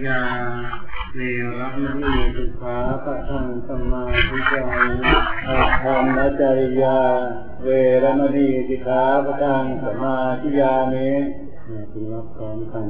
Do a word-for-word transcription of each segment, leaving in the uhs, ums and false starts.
ยาเวรมณีสิกขาปะทังสมาธิยามิอาคันนจริยาเวรมณีสิกขาปะทังสมาธิยามิคุณรับพร้อมกัน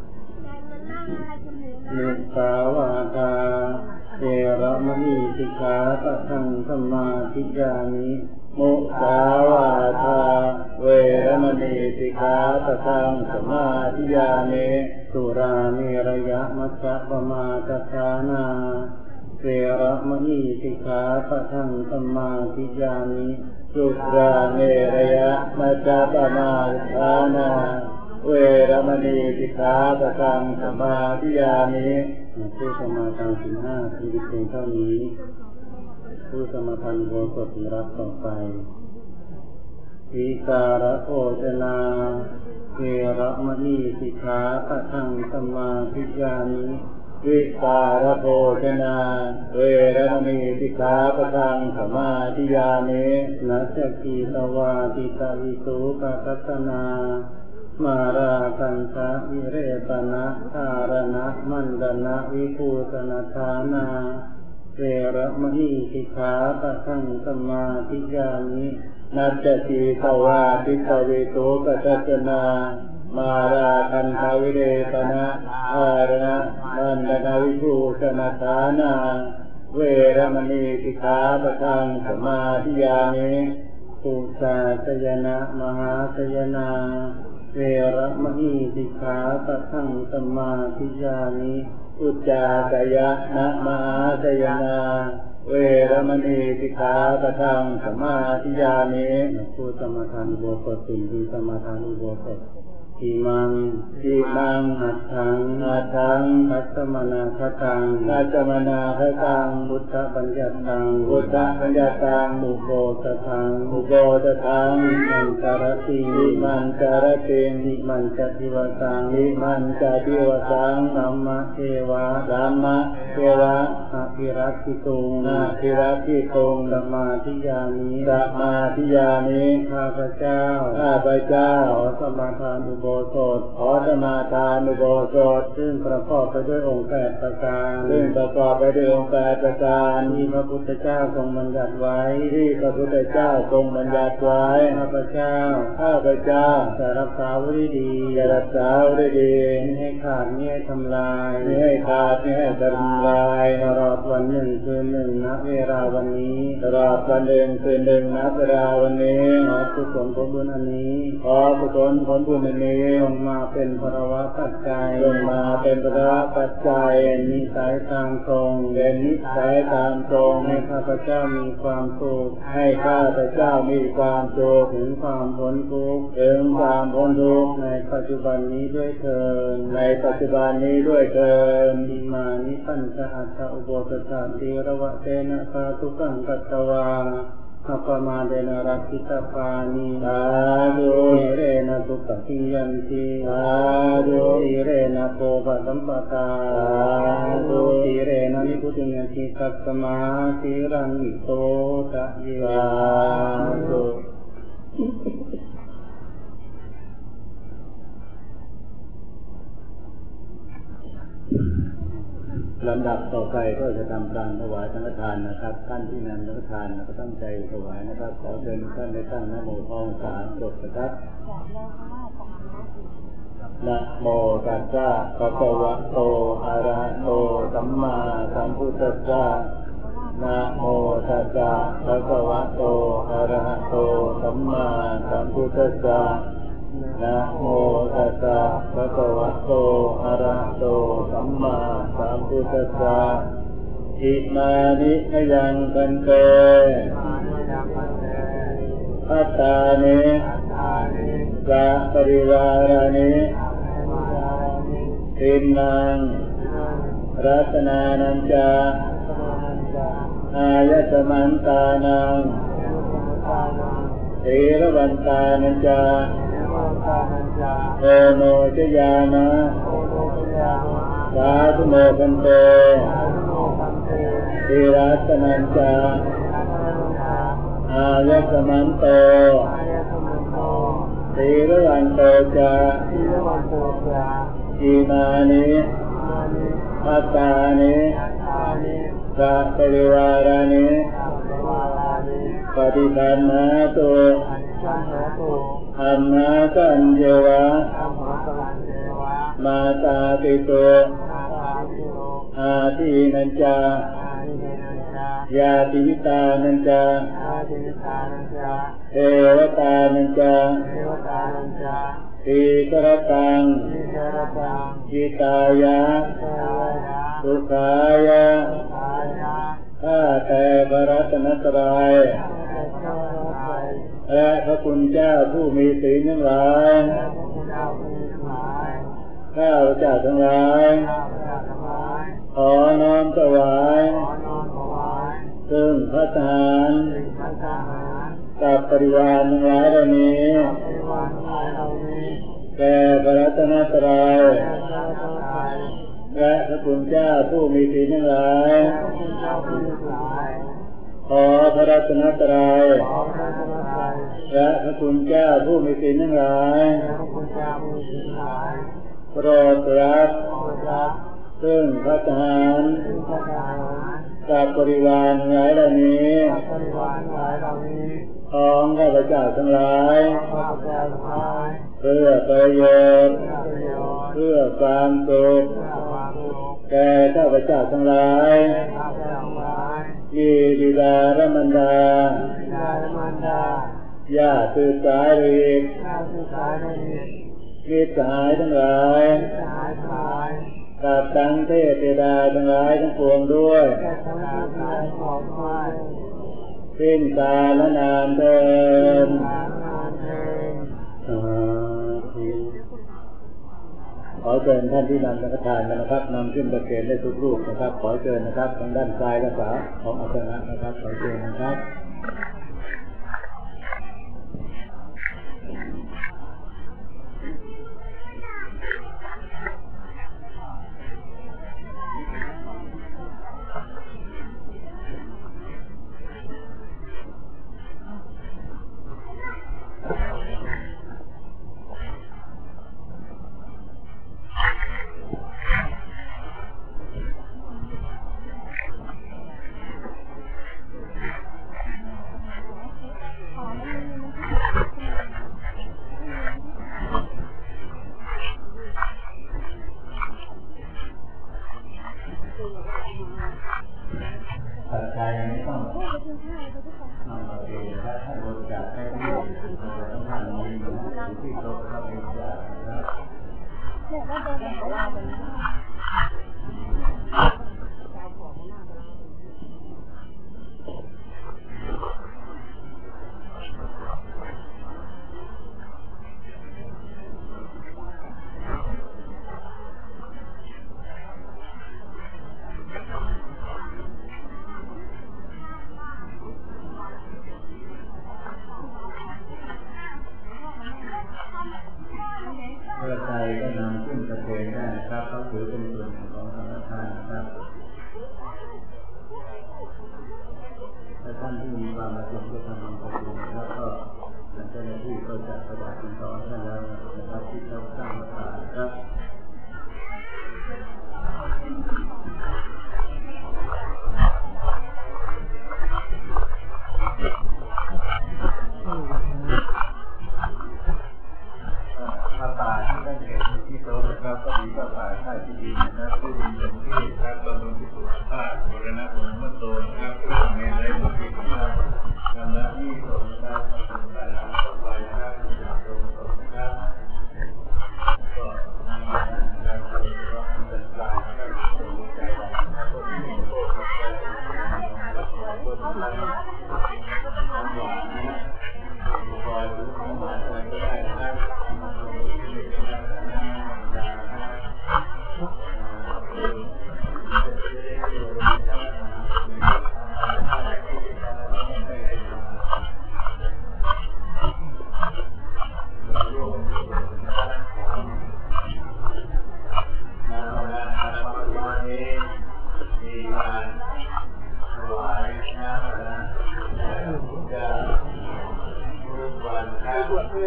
มุสาวาทาเวรมณีสิกขาปะทังสมาธิยามิมุสาวาทาเวรมณีสิกขาปะทังสมาธิยามิสุราเมรยมัสสะปมาทฐานาเวรมณีสิกขาปะทังสมาธิยามิสุราเมรยมัสสะปมาทฐานาเวรมณีสิกขาปะทังสมาธิยามิผู้สมาทานศีลห้าที่เพียงเท่านี้ผู้สมาทานโภชน์รับต่อไปวิการโภชนาเวรมณีสิกขาปะทังสมาธิยามิวิการโภชนาเวรมณีสิกขาปะทังสมาธิยามินัสกีตวาติตาวิสุปปัสสนามาราคันธะวิเรปนะธารณะมันดนะวิภูสนทานาเวรมณีสิกขาปะทังสมาธิยามินัจจิตวาติตวิโสกัจจนามาราคันธะวิเรปนะธารณะมันดนะวิภูสนทานาเวรมณีสิกขาปะทังสมาธิยามิปุสาสยนะมหาสยนาเวรมณีสิกขาปะทังสมาธิยามิอุจจาสยนะมหาสยนาเวรมณีสิกขาปะทังสมาธิยามิผู้สมาทานอุโบสถสิ่งที่สมาทานอุโบสถอิมังอิมังอัตถังอัตถังอัตตมนาคตังอัตตมนาคตังพุทธปัญญตังพุทธปัญญตังอุโบสถังอุโบสถังมันจารติวิมันจารเตวิมันจติวสังวิมันจติวสังธัมมะเทวะธัมมะเทวะอภิรักขิตุงอภิรักขิตุงธัมมาธิยามิธัมมาธิยามิข้าพเจ้าข้าพเจ้าขอสมาทานอุโบสถขอสมาทานอุโบสถซึ่งประกอบไปด้วยองค์แปดประการซึ่งประกอบไปด้วยองค์แปดประการที่พระพุทธเจ้าทรงบัญญัติไว้ที่พระพุทธเจ้าทรงบัญญัติไว้ข้าพเจ้าข้าพเจ้าจะรักษาไว้ดีจะรักษาไว้ดีไม่ให้ขาดไม่ให้ทำลายไม่ให้ขาดไม่ให้ทำลายตลอดวันหนึ่งคืนหนึ่งณเวลาวันนี้ตลอดวันหนึ่งคืนหนึ่งณเวลาวันนี้ขอกุศลผลบุญอันนี้ขอกุศลผลบุญอันนี้ลงมาเป็นภรปัจจัยลงมาเป็นภรปัจจัยนิสัยทางตรงเป็นนิสัยทางตรงให้ข้าพเจ้ามีความสุขให้ข้าพเจ้ามีความสุขถึงความพ้นทุกข์ถึงความพ้นทุกข์ในปัจจุบันนี้ด้วยเถิดในปัจจุบันนี้ด้วยเถิดอิมานิปัญจอัตถอุโบสถติระวะเตนะสาธุกังกัตตวาอัปปมาเดนะรักขิตปานิสาธุอิเรนะสุขติยันติสาธุอิเรนะโภคสัมปตาสาธุอิเรนะนิพุติยันติตัสมาธิรังวิโตทะเยสาธุลำดับต่อไปก็จะทำการถวายสังฆทานนะครับท่านที่นำสังฆทานก็ตั้งใจถวายนะครับขอเชิญท่านได้ตั้งนะโมทองสามจบนะครับนะโมตัสสะภะคะวะโตอะระหะโตสัมมาสัมพุทธัสสะนะโมตัสสะภะคะวะโตอะระหะโตสัมมาสัมพุทธัสสะนะโมตัสสะภะคะวะโตอะระหะโตสัมมาสัมพุทธัสสะอิมานิมะยังคันเตอัตตานิสัพปริวารานิทินนังรัตนานัญจาอายตมันตานังธีรวันตานัญจาโอโนชยามะสาธุโมคันเตธีรัตนัญจาอายตมันโตธีรวันโตจาอิมานิภัตตานิสัพพริวารานิปฏิคันหาตุธัมมาสัญเจวะมาตาปิโตอาทินัญจายาติวิตานัญจาเทวตานัญจาทีกรตังจิตายะสุขายะข้าแต่พระรัตนตรัยและพระคุณเจ้าผู้มีศีลทั้งหลายข้าพเจ้าทั้งหลายขอน้อมถวายซึ่งพระทหารกับปริวารทั้งหลายเหล่านี้แก่พระรัตนตรัยและพระคุณเจ้าผู้มีศีลทั้งหลายขอพระรัตนตรัยและพระคุณเจ้าผู้มีศีลทั้งหลายโปรดรับซึ่งพระทหารกับปริวารทั้งหลายเหล่านี้ของข้าพเจ้าทั้งหลายเพื่อประโยชน์เพื่อความสุขแก่ข้าพเจ้าทั้งหลายมีบิดาและมารดาญาติสืบสายฤทธิ์มิตรสหายทั้งหลายกับทั้งเทพธิดาทั้งหลายทั้งปวงด้วยสิ้นกาลนานเถิดขอเชิญท่านที่นำสังฆทานนะครับนำขึ้นประเคนได้ทุกรูปนะครับขอเชิญนะครับทางด้านซ้ายและขวาของอาสนะนะครับขอเชิญนะครับ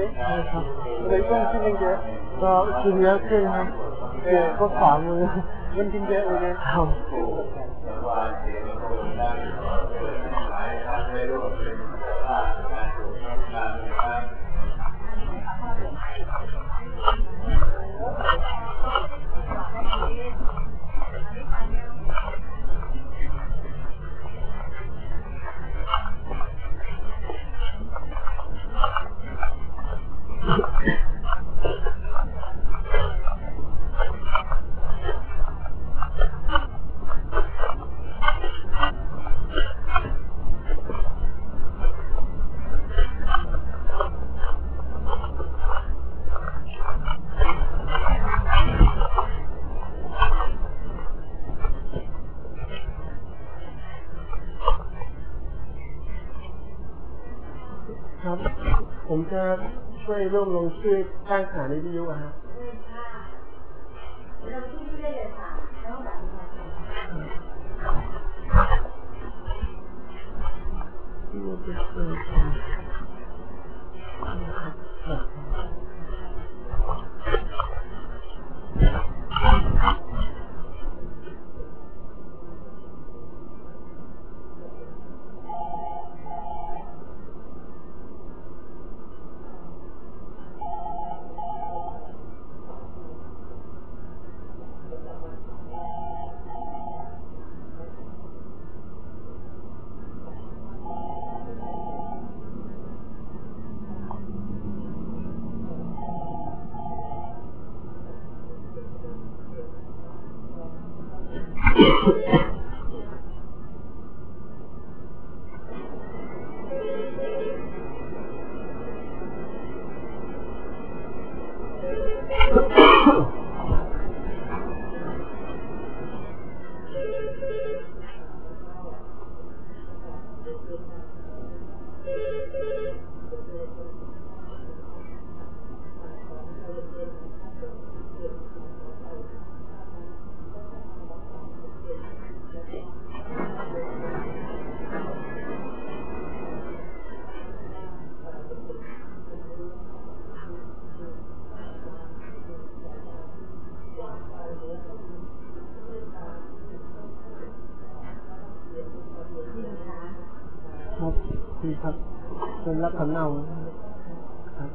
เลยต้องกินเยอะก็กินเยอะขึ้นนะเด็กก็ขวามือเงินกินเยอะเลยเอาผมจะช่วยร่วมลงชื่อตั้งฐานในวิทยุอะฮะเราชื่อได้เลยค่ะแล้วแบบดีครับเป็นรับคำเน่าครับ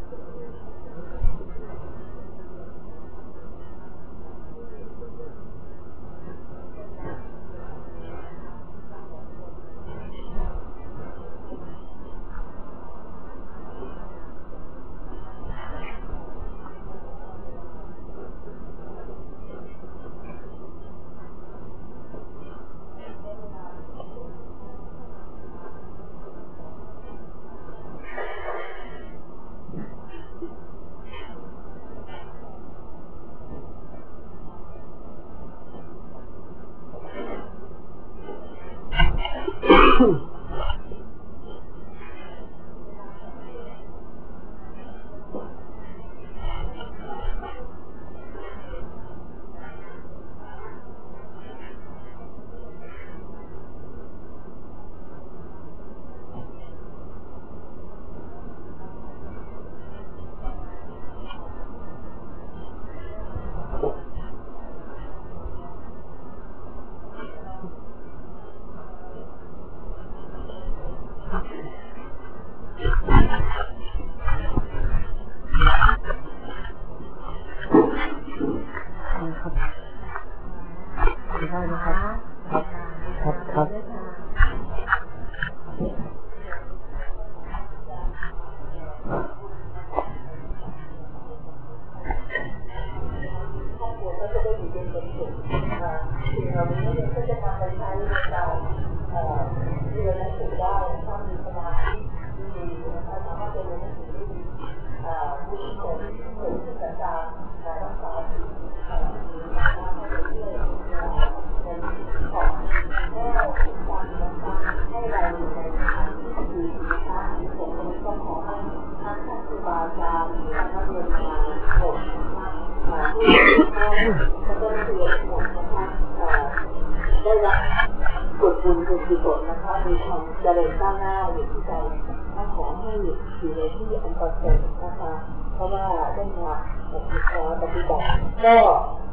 ได้รับกดบุญกุศลนะคะมีความเจริญก้าวหน้าอยู่ที่ใจถ้าขอให้อยู่ในที่อันประเสริฐนะคะเพราะว่าได้มาปฏิบัติก็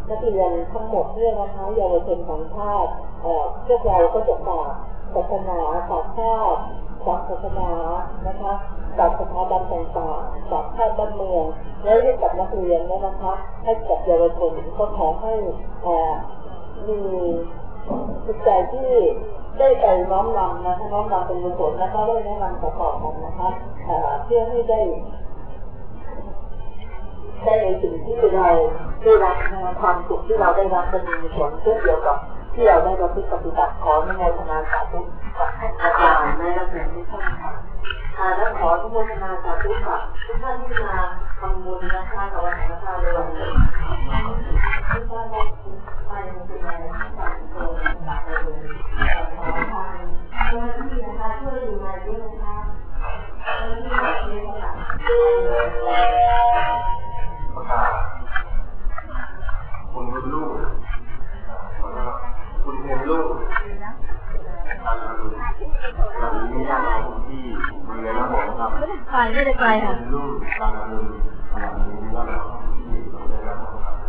นักเรียนทั้งหมดเนี่ยนะคะเยาวชนของชาติพวกเราก็จะฝากศาสนาฝากชาติฝากศาสนานะคะฝากสถาบันต่างๆฝากชาติบ้านเมืองและให้กับนักเรียนเนี่ยนะคะให้กับเยาวชนก็ขอให้มีจิตใจที่ได้ไปน้อมนำนะคะน้อมนำเป็นกุศลแล้วก็ได้แนะนำต่อๆกันนะคะเพื่อให้ได้ได้ในสิ่งที่เราได้รับความสุขที่เราได้รับเป็นผลเช่นเดียวกับที่เราได้รับปฏิบัติขอในโมทนาสาธุกับอาจารย์ในระดับที่ท่านค่ะและขอทุกโมทนาสาธุค่ะทุกท่านที่มาทำบุญนะคะกับวันนะคะในวันนี้ทุกท่านได้ไปเป็นอะไรต่างๆโดยต่างๆเลยขอทานเจ้าหน้าที่นะคะช่วยดูแลด้วยนะคะเจ้าหน้าที่ในสถานคุณเป็นลูกคุณเป็นลูกการนี้ญาติของที่มันเลยนะผมครับไม่ได้ไกลไม่ได้ไกลค่ะลูกการเงินการนี้ญาติของที่มันเลยนะผมครับ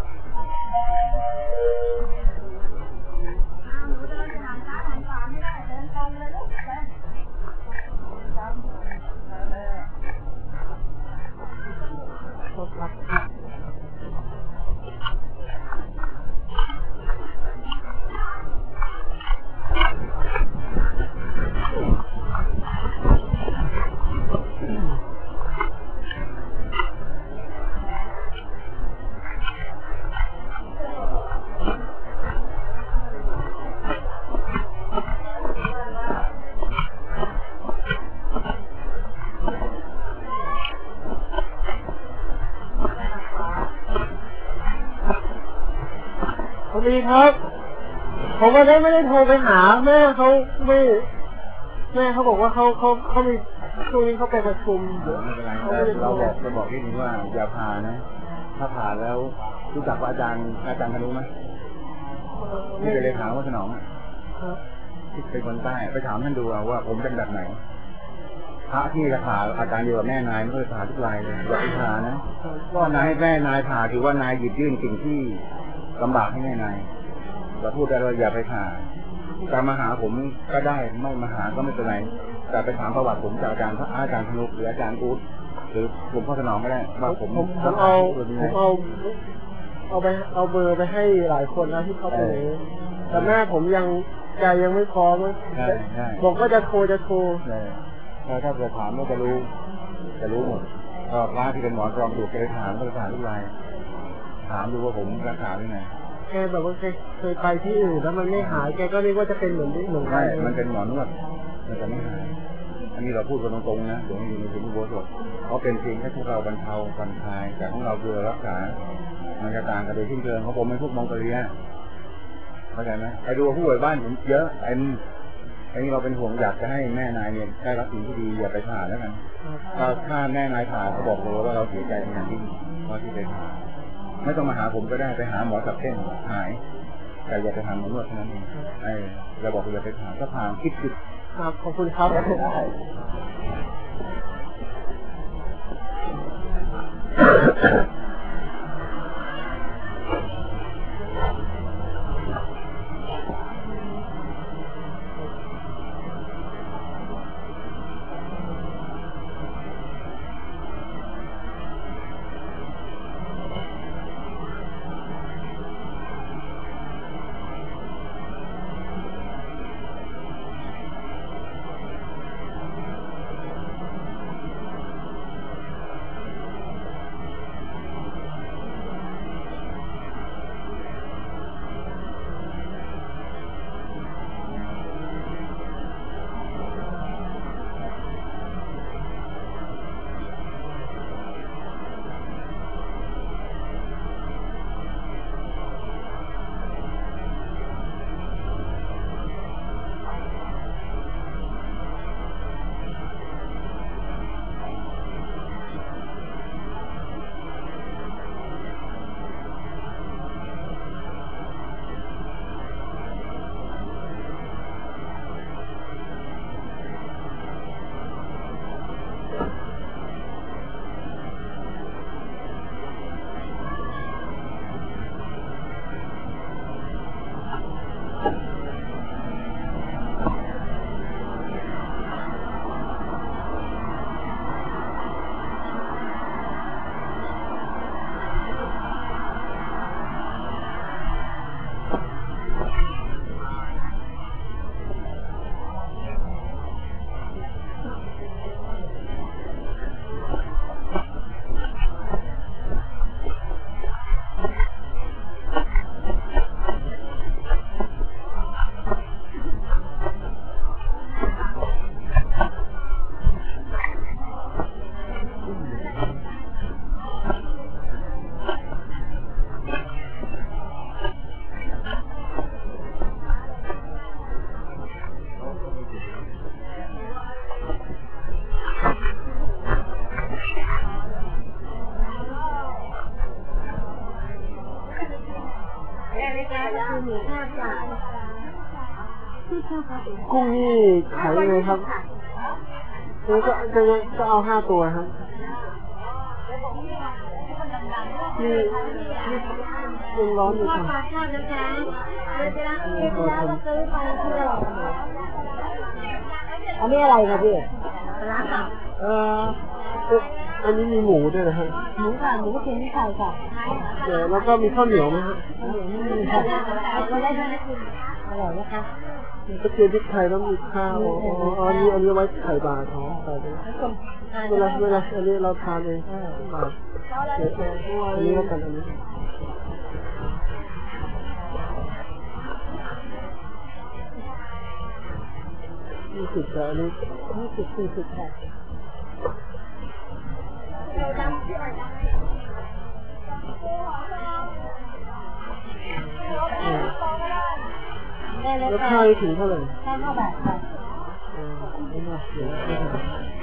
ดีครับผมก็ได้ไม่ได้โทรไปหาแม่เขาไม่แม่เขาบอกว่าเขาเขาเขามีช่วงนี้เขาไปประชุมไม่เป็นไรเราบอกจะบอกที่นี้ว่าอย่าผ่านะถ้าผ่าแล้วรู้จักอาจารย์อาจารย์รู้ไหมที่ไปเลยถามว่าสนองที่เป็นคนใต้ไปถามท่านดูว่าผมเป็นแบบไหนพระที่จะผ่าอาจารย์อยู่กับแม่นายไม่เคยผ่าทุกรายเลยอย่าไปผ่านะว่านายให้แม่นายผ่าถือว่านายหยิบยื่นสิ่งที่ลำบากให้แม่นายเราพูดได้ว่าอย่าไปผ่าการมาหาผมก็ได้ไม่มาหาก็ไม่เป็นไรแต่ไปถามประวัติผมจากอาจารย์พระอาจารย์ธนุหรืออาจารย์อู๊ดหรือผมพ่อสนองก็ได้ว่าผมผมเอาผมเอาเอาไปเอาเบอร์ไปให้หลายคนนะที่เขาไปแต่แม่ผมยังใจยังไม่พร้อมบอกว่าจะโทรจะโทรถ้าถ้าเกิดถามก็จะรู้จะรู้หมดก็พระที่เป็นหมอรองดูแกถามก็จะถามทุกรายถามดูว่าผมรักษายังไงแกแบบว่าเคยไปที่อื่นแล้วมันไม่หายแกก็เรียกว่าจะเป็นเหมือนที่หนูใช่มันเป็นหมอนวดมันจะไม่หายอันนี้เราพูดกันตรงๆนะหลวงอยู่ในสุนทรโบสถเขาเป็นจริงแค่พวกเราบรรเทาผ่อนคลายแต่ของเราคือรักษามันจะต่างกันโดยสิ้นเชิงเขาผมเป็นพวกมองโกเลียเข้าใจไหมไปดูผู้ป่วยบ้านผมเยอะไอ้อันนี้เราเป็นห่วงอยากจะให้แม่นายเนี่ยได้รับสิ่งที่ดีอย่าไปผ่าแล้วกันถ้าแม่นายผ่าเขาบอกเลยว่าเราเสียใจเป็นอย่างยิ่งเพราะที่ไปผ่าไม่ต้องมาหาผมก็ได้ไปหาหมอจับเส้นหายแต่อย่าไปทำหมอนวดเท่านั้นเองไอ้เราบอกอย่าไปผ่าก็ผ่าคิดคิดครับขอบคุณครับกุ้งนี่ขายยังไงครับนี่ก็จะจะเอาห้าตัวครับนี่นี่ยังร้อนอยู่ค่ะอันนี้อะไรครับพี่เอ่ออันนี้มีหมูด้วยนะฮะหมูค่ะหมูก็กินที่ไข่ค่ะเดี๋ยวแล้วก็มีข้าวเหนียวไหมฮะมีค่ะก็ได้ด้วยนะคุณอร่อยนะคะมีกระเทียมพริกไทยแล้วมีข้าวอ๋ออันนี้อันนี้ไว้ไข่บาตรอ๋อใส่ไปเวลาเวลาอันนี้เราทานเองบาตรอันนี้แล้วกันอันนี้ยี่สิบแต่อันนี้ยี่สิบสี่สิบค่ะแล้วค่าถึงเท่าไหร่ห้าบาทค่ะอ๋อไม่น่าเสีย